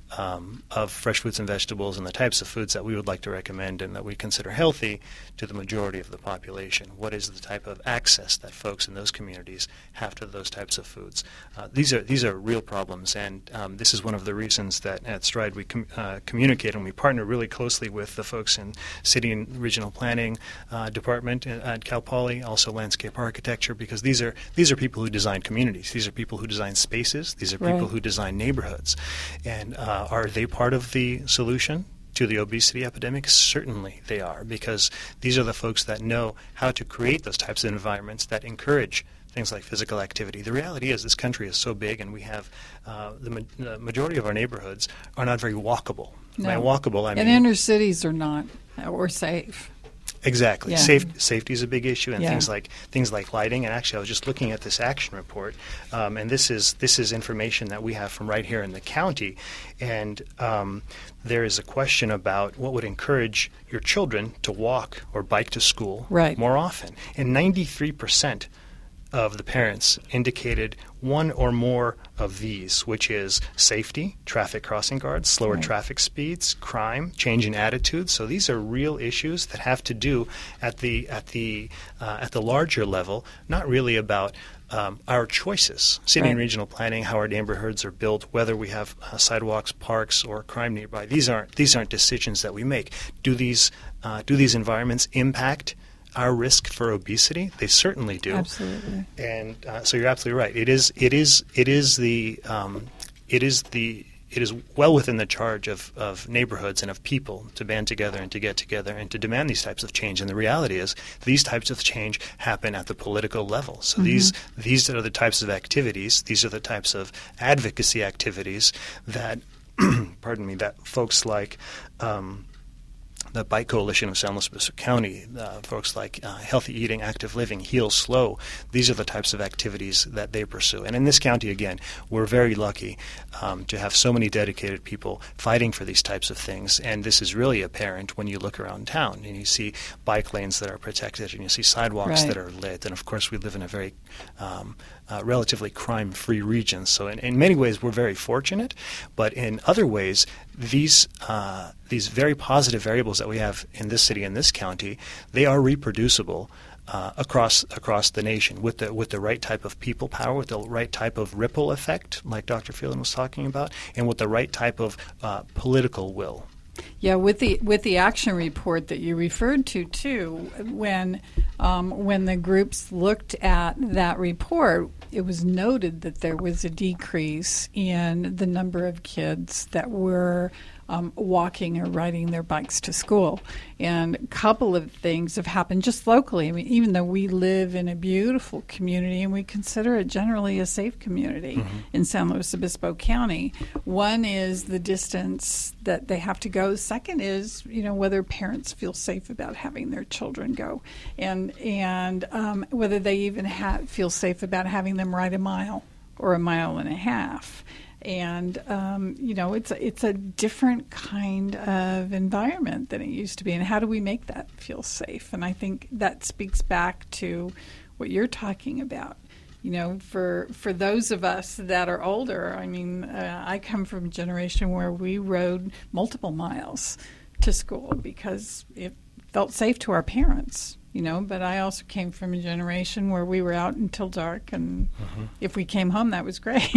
fresh fruits and vegetables and the types of foods that we would like to recommend and that we consider healthy to the majority of the population. What is the type of access that folks in those communities have to those types of foods? These are real problems, and this is one of the reasons that at Stride we communicate and we partner really closely with the folks in City and Regional Planning Department at Cal Poly, also landscape architecture, because these are people who design communities. These are people who design spaces. These are people who design neighborhoods. And are they part of the solution to the obesity epidemic? Certainly they are, because these are the folks that know how to create those types of environments that encourage things like physical activity. The reality is this country is so big, and we have the majority of our neighborhoods are not very walkable. No. By walkable, I mean... And inner cities are not, or safe. Exactly. Yeah. Safety is a big issue, and things like lighting. And actually, I was just looking at this action report, and this is information that we have from right here in the county. And there is a question about what would encourage your children to walk or bike to school more often. And 93% of the parents indicated one or more of these, which is safety, traffic crossing guards, slower traffic speeds, crime, change in attitudes. So these are real issues that have to do at the larger level, not really about our choices, city and regional planning, how our neighborhoods are built, whether we have sidewalks, parks, or crime nearby. These aren't decisions that we make. Do these environments impact our risk for obesity? They certainly do. Absolutely. And so you're absolutely right. It is well within the charge of neighborhoods and of people to band together and to get together and to demand these types of change. And the reality is these types of change happen at the political level. So these are the types of activities, these are the types of advocacy activities that, that folks like the Bike Coalition of San Luis Obispo County, folks like Healthy Eating, Active Living, Heal Slow, these are the types of activities that they pursue. And in this county, again, we're very lucky to have so many dedicated people fighting for these types of things. And this is really apparent when you look around town and you see bike lanes that are protected and you see sidewalks that are lit. And of course, we live in a very relatively crime-free region. So in many ways, we're very fortunate. But in other ways, these very positive variables that we have in this city and this county, they are reproducible across the nation with the right type of people power, with the right type of ripple effect, like Dr. Phelan was talking about, and with the right type of political will. Yeah, with the action report that you referred to too, when the groups looked at that report, it was noted that there was a decrease in the number of kids that were walking or riding their bikes to school. And a couple of things have happened just locally. I mean, even though we live in a beautiful community and we consider it generally a safe community in San Luis Obispo County, one is the distance that they have to go. The second is, whether parents feel safe about having their children go, and whether they even feel safe about having them ride a mile or a mile and a half. And, it's a different kind of environment than it used to be. And how do we make that feel safe? And I think that speaks back to what you're talking about. For those of us that are older, I mean, I come from a generation where we rode multiple miles to school because it felt safe to our parents. But I also came from a generation where we were out until dark, and if we came home, that was great.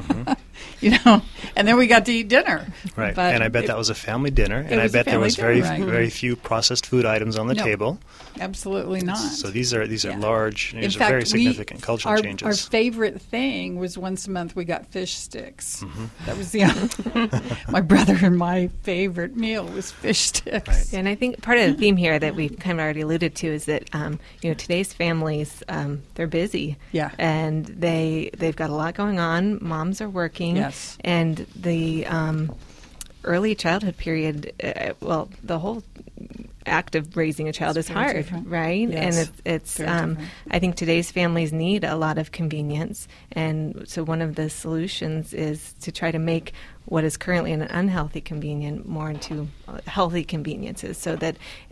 And then we got to eat dinner. Right, and I bet that was a family dinner, and I bet there was very few processed food items on the table. Absolutely not. So these are large, these are very significant cultural changes. Our favorite thing was once a month we got fish sticks. That was my brother and my favorite meal was fish sticks. Right. And I think part of the theme here that we've kind of already alluded to is that today's families, they're busy, and they've got a lot going on. Moms are working, and the early childhood period, the whole act of raising a child is hard, different. Right? Yes. And it's I think today's families need a lot of convenience, and so one of the solutions is to try to make what is currently an unhealthy convenience more into healthy conveniences, so that it's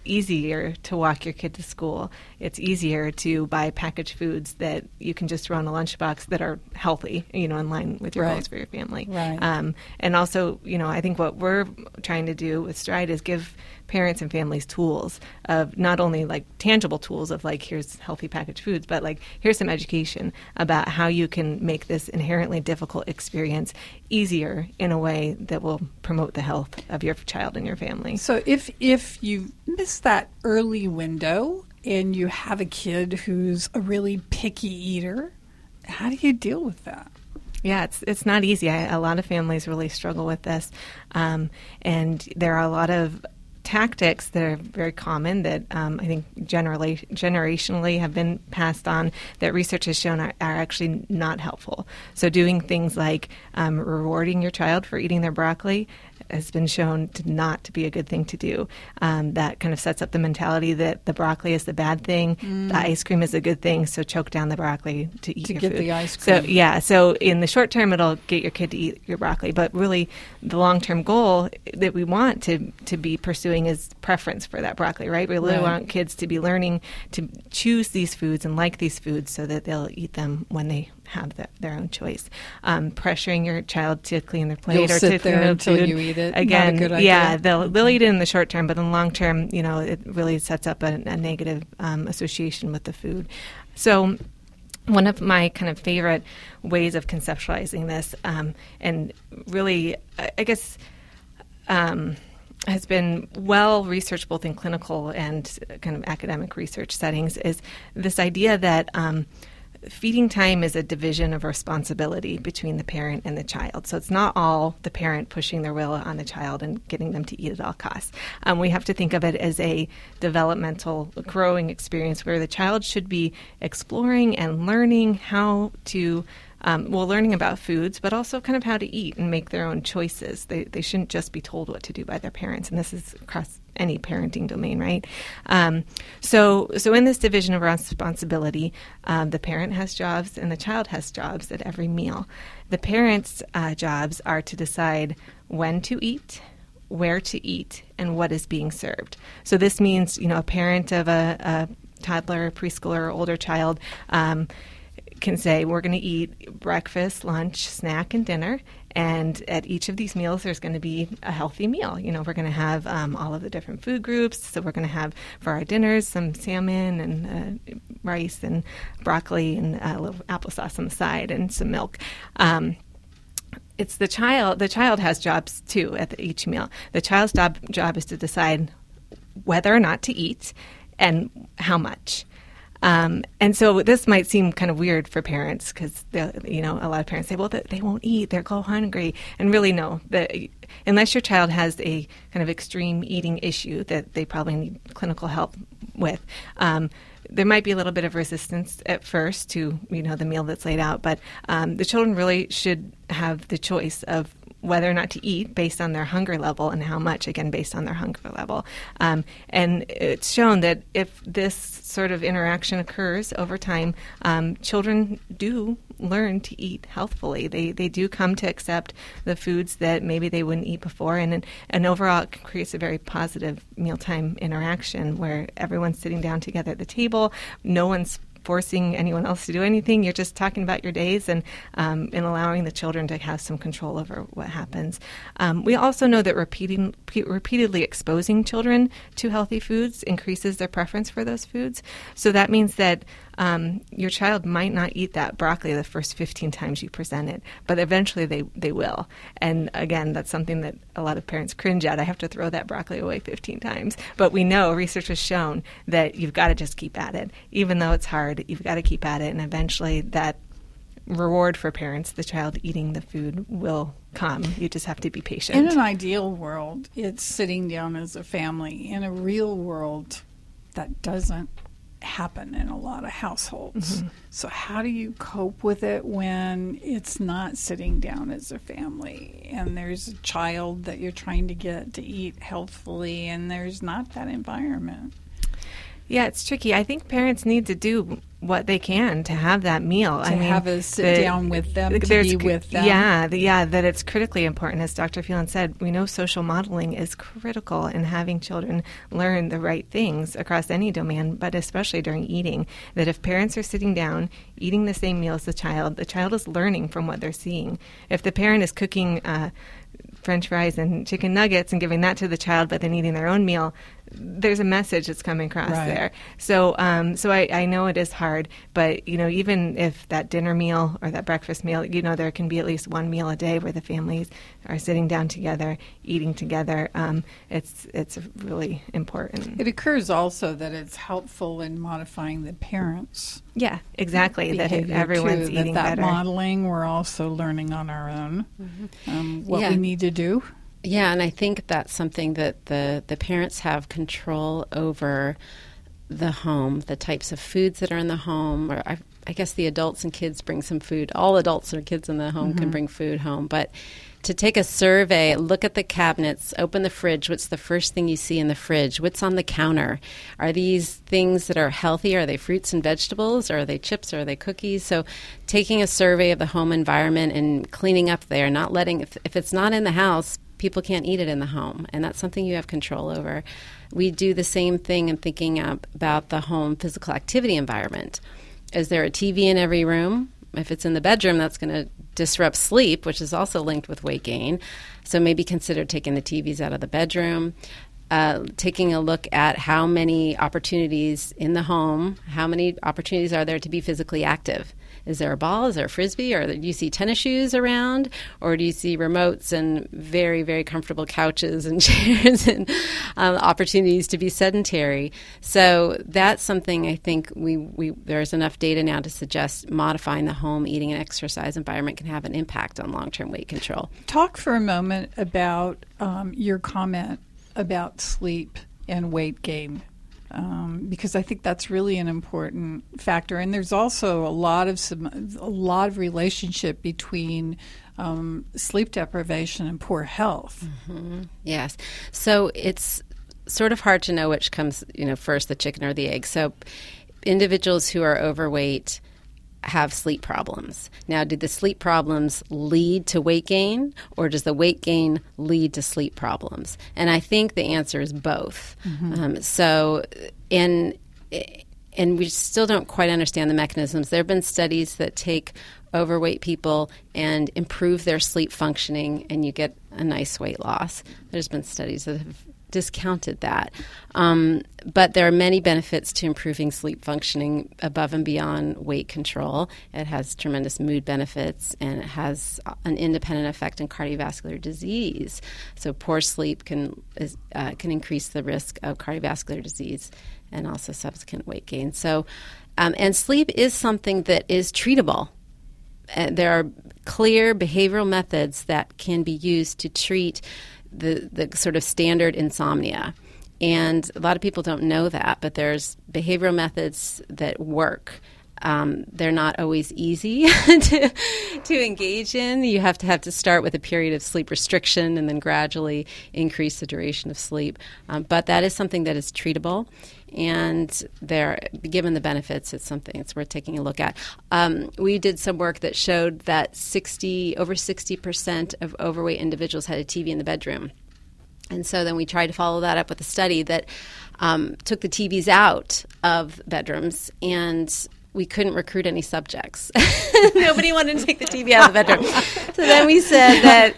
easier to walk your kid to school. It's easier to buy packaged foods that you can just throw in a lunchbox that are healthy, in line with your goals for your family. Right. And also, I think what we're trying to do with Stride is give parents and families tools of not only like tangible tools of like, here's healthy packaged foods, but like, here's some education about how you can make this inherently difficult experience easier in a way that will promote the health of your child and your family. So if you miss that early window and you have a kid who's a really picky eater, how do you deal with that? Yeah, it's not easy. A lot of families really struggle with this, and there are a lot of tactics that are very common that I think generationally have been passed on that research has shown are actually not helpful. So doing things like rewarding your child for eating their broccoli has been shown to not to be a good thing to do. That kind of sets up the mentality that the broccoli is the bad thing, the ice cream is a good thing, so choke down the broccoli to eat your food. To get the ice cream. So in the short term, it'll get your kid to eat your broccoli, but really the long-term goal that we want to be pursuing is preference for that broccoli, right? We really want kids to be learning to choose these foods and like these foods so that they'll eat them when they have their own choice. Pressuring your child to clean their plate You'll or sit to there clean their until food. you eat it. Again, Not a good idea. yeah, they'll eat it in the short term, but in the long term, it really sets up a negative association with the food. So one of my kind of favorite ways of conceptualizing this, and really, I guess, has been well researched both in clinical and kind of academic research settings, is this idea that feeding time is a division of responsibility between the parent and the child. So it's not all the parent pushing their will on the child and getting them to eat at all costs. We have to think of it as a developmental growing experience where the child should be exploring and learning how to learning about foods, but also kind of how to eat and make their own choices. They shouldn't just be told what to do by their parents, and this is across any parenting domain, right? So in this division of responsibility, the parent has jobs and the child has jobs at every meal. The parents' jobs are to decide when to eat, where to eat, and what is being served. So this means, a parent of a toddler, preschooler, older child can say, we're going to eat breakfast, lunch, snack, and dinner. And at each of these meals, there's going to be a healthy meal. We're going to have all of the different food groups. So we're going to have for our dinners some salmon and rice and broccoli and a little applesauce on the side and some milk. It's the child. The child has jobs too at each meal. The child's job is to decide whether or not to eat and how much. And so this might seem kind of weird for parents because, a lot of parents say, well, they won't eat, they'll go hungry. And really, no, unless your child has a kind of extreme eating issue that they probably need clinical help with, there might be a little bit of resistance at first to, the meal that's laid out. But the children really should have the choice of whether or not to eat based on their hunger level and how much, again, based on their hunger level. And it's shown that if this sort of interaction occurs over time, children do learn to eat healthfully. They do come to accept the foods that maybe they wouldn't eat before. And overall, it creates a very positive mealtime interaction where everyone's sitting down together at the table. No one's forcing anyone else to do anything. You're just talking about your days and allowing the children to have some control over what happens. We also know that repeatedly exposing children to healthy foods increases their preference for those foods. So that means that your child might not eat that broccoli the first 15 times you present it, but eventually they will. And again, that's something that a lot of parents cringe at. I have to throw that broccoli away 15 times. But we know, research has shown that you've got to just keep at it. Even though it's hard, you've got to keep at it. And eventually that reward for parents, the child eating the food, will come. You just have to be patient. In an ideal world, it's sitting down as a family. In a real world, that doesn't happen in a lot of households. Mm-hmm. So how do you cope with it when it's not sitting down as a family and there's a child that you're trying to get to eat healthfully and there's not that environment? Yeah, it's tricky. I think parents need to do what they can to have that meal. Have a sit down with them, to be with them. Yeah, that it's critically important. As Dr. Phelan said, we know social modeling is critical in having children learn the right things across any domain, but especially during eating. That if parents are sitting down, eating the same meal as the child is learning from what they're seeing. If the parent is cooking French fries and chicken nuggets and giving that to the child, but then eating their own meal, there's a message that's coming across there. So I know it is hard, but, even if that dinner meal or that breakfast meal, there can be at least one meal a day where the families are sitting down together, eating together. It's really important. It occurs also that it's helpful in modifying the parents. Yeah, exactly. That if everyone's eating better. Modeling, we're also learning on our own what we need to do. Yeah, and I think that's something that the parents have control over the home, the types of foods that are in the home. Or I guess the adults and kids bring some food. All adults or kids in the home can bring food home. But to take a survey, look at the cabinets, open the fridge. What's the first thing you see in the fridge? What's on the counter? Are these things that are healthy? Are they fruits and vegetables? Or are they chips? Or are they cookies? So taking a survey of the home environment and cleaning up there, not letting, if it's not in the house, people can't eat it in the home, and that's something you have control over. We do the same thing in thinking about the home physical activity environment. Is there a TV in every room? If it's in the bedroom, that's going to disrupt sleep, which is also linked with weight gain. So maybe consider taking the TVs out of the bedroom, taking a look at how many opportunities in the home, how many opportunities are there to be physically active. Is there a ball? Is there a frisbee? Or do you see tennis shoes around? Or do you see remotes and very, very comfortable couches and chairs and opportunities to be sedentary? So that's something I think there's enough data now to suggest modifying the home eating and exercise environment can have an impact on long-term weight control. Talk for a moment about your comment about sleep and weight gain. Because I think that's really an important factor, and there's also a lot of relationship between sleep deprivation and poor health. Mm-hmm. Yes, so it's sort of hard to know which comes, first, the chicken or the egg. So individuals who are overweight have sleep problems. Now, do the sleep problems lead to weight gain, or does the weight gain lead to sleep problems? And I think the answer is both. And we still don't quite understand the mechanisms. There have been studies that take overweight people and improve their sleep functioning, and you get a nice weight loss. There's been studies that have discounted that. But there are many benefits to improving sleep functioning above and beyond weight control. It has tremendous mood benefits, and it has an independent effect on cardiovascular disease. So poor sleep can increase the risk of cardiovascular disease and also subsequent weight gain. So, and sleep is something that is treatable. There are clear behavioral methods that can be used to treat the sort of standard insomnia. And a lot of people don't know that, but there's behavioral methods that work. They're not always easy to engage in. You have to start with a period of sleep restriction and then gradually increase the duration of sleep. But that is something that is treatable. And given the benefits, it's something it's worth taking a look at. We did some work that showed that over 60% of overweight individuals had a TV in the bedroom. And so then we tried to follow that up with a study that took the TVs out of bedrooms, and we couldn't recruit any subjects. Nobody wanted to take the TV out of the bedroom. So then we said that,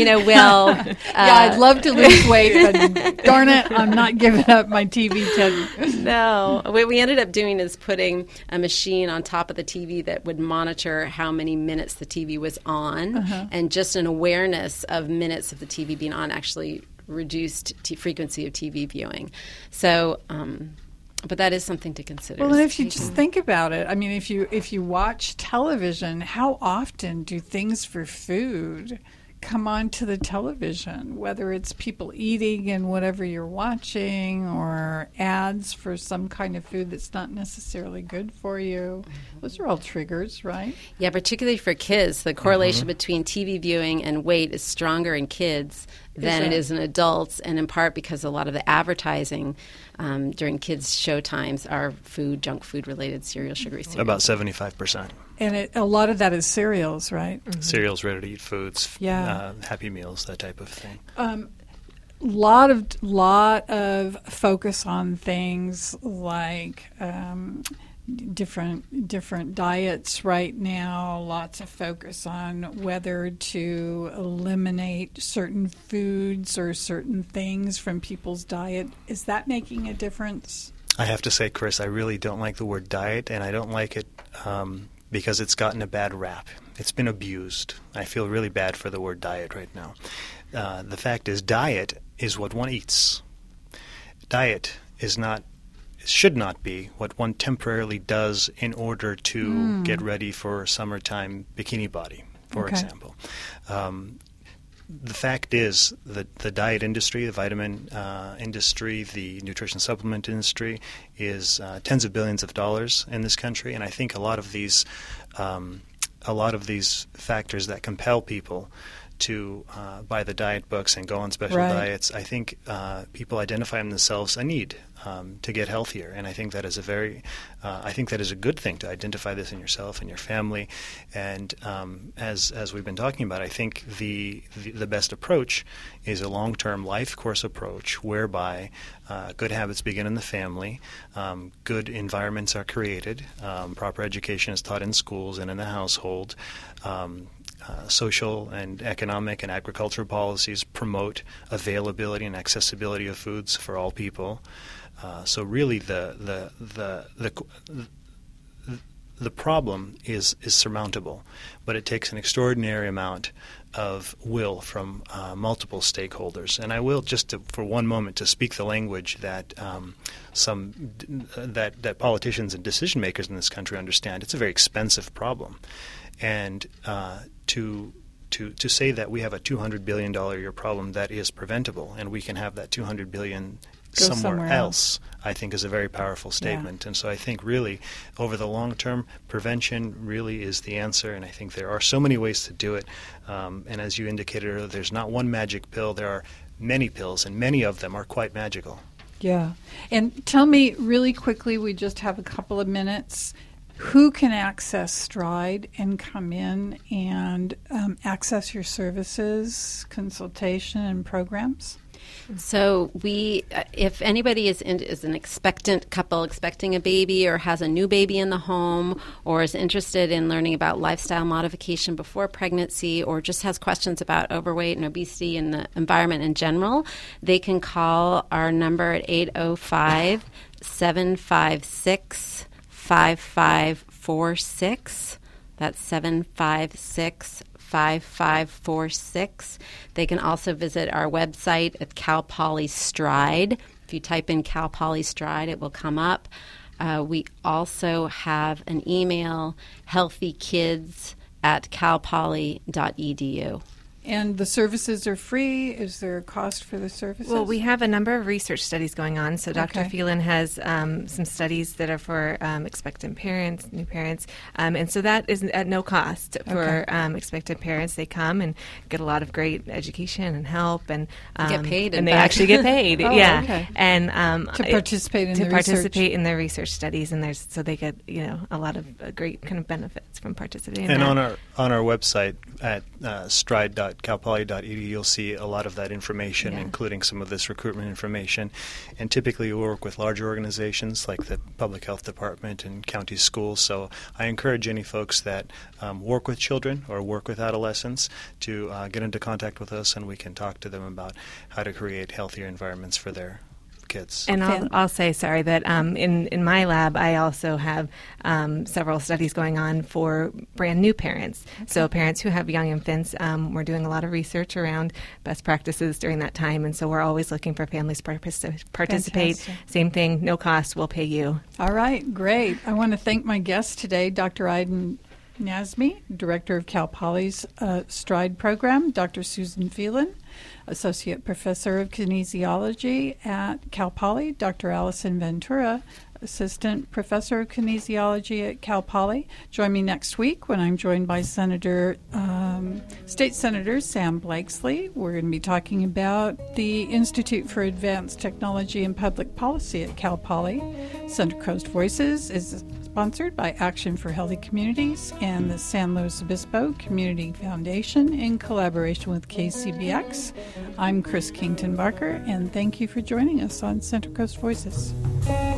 I'd love to lose weight, but darn it, I'm not giving up my TV to... No. What we ended up doing is putting a machine on top of the TV that would monitor how many minutes the TV was on, and just an awareness of minutes of the TV being on actually reduced frequency of TV viewing. So... but that is something to consider. Well, and if you just think about it, I mean, if you watch television, how often do things for food come onto the television? Whether it's people eating and whatever you're watching, or ads for some kind of food that's not necessarily good for you. Those are all triggers, right? Yeah, particularly for kids. The correlation between TV viewing and weight is stronger in kids than it is in adults, and in part because a lot of the advertising during kids' show times are junk food related, sugary cereal. About 75%. And a lot of that is cereals, right? Mm-hmm. Cereals, ready-to-eat foods, yeah. Happy Meals, that type of thing. Lot of focus on things like different diets right now. Lots of focus on whether to eliminate certain foods or certain things from people's diet. Is that making a difference? I have to say, Chris, I really don't like the word diet, and I don't like it because it's gotten a bad rap. It's been abused. I feel really bad for the word diet right now. The fact is, diet is what one eats. Diet should not be what one temporarily does in order to get ready for summertime bikini body, for example. The fact is that the diet industry, the vitamin industry, the nutrition supplement industry is tens of billions of dollars in this country, and I think a lot of these factors that compel people to buy the diet books and go on special diets, I think people identify in themselves a need to get healthier, and I think that is a good thing to identify this in yourself and your family. And as we've been talking about, I think the best approach is a long-term life course approach whereby good habits begin in the family, good environments are created, proper education is taught in schools and in the household. Social and economic and agricultural policies promote availability and accessibility of foods for all people. So really, the problem is surmountable, but it takes an extraordinary amount of will from multiple stakeholders. And I will just for one moment to speak the language that that politicians and decision makers in this country understand. It's a very expensive problem, and to say that we have a $200 billion a year problem that is preventable and we can have that $200 billion somewhere else, I think is a very powerful statement. Yeah. And so I think really over the long term, prevention really is the answer, and I think there are so many ways to do it. And as you indicated earlier, there's not one magic pill. There are many pills, and many of them are quite magical. Yeah. And tell me really quickly, we just have a couple of minutes, who can access Stride and come in and access your services, consultation, and programs? So if anybody is an expectant couple expecting a baby or has a new baby in the home or is interested in learning about lifestyle modification before pregnancy or just has questions about overweight and obesity and the environment in general, they can call our number at 805-756-5546. That's 756-5546. They can also visit our website at Cal Poly Stride. If you type in Cal Poly Stride, it will come up. We also have an email, healthykids@calpoly.edu. And the services are free? Is there a cost for the services? Well, we have a number of research studies going on. So Dr. Phelan has some studies that are for expectant parents, new parents. And so that is at no cost for expectant parents. They come and get a lot of great education and help. And get paid. And they actually get paid. Okay. And to participate in the research studies. And so they get, a lot of great kind of benefits from participating in that. And on our website at stride.calpoly.edu, you'll see a lot of that information, including some of this recruitment information. And typically we work with large organizations like the Public Health Department and county schools. So I encourage any folks that work with children or work with adolescents to get into contact with us, and we can talk to them about how to create healthier environments for their kids. And I'll say, that in my lab, I also have several studies going on for brand new parents. Okay. So parents who have young infants, we're doing a lot of research around best practices during that time. And so we're always looking for families to participate. Fantastic. Same thing, no cost, we'll pay you. All right, great. I want to thank my guest today, Dr. Aiden Nazmi, Director of Cal Poly's Stride program, Dr. Susan Phelan, Associate Professor of Kinesiology at Cal Poly, Dr. Allison Ventura, Assistant Professor of Kinesiology at Cal Poly. Join me next week when I'm joined by Senator State Senator Sam Blakesley. We're going to be talking about the Institute for Advanced Technology and Public Policy at Cal Poly. Central Coast Voices is sponsored by Action for Healthy Communities and the San Luis Obispo Community Foundation in collaboration with KCBX. I'm Chris Kington Barker, and thank you for joining us on Central Coast Voices.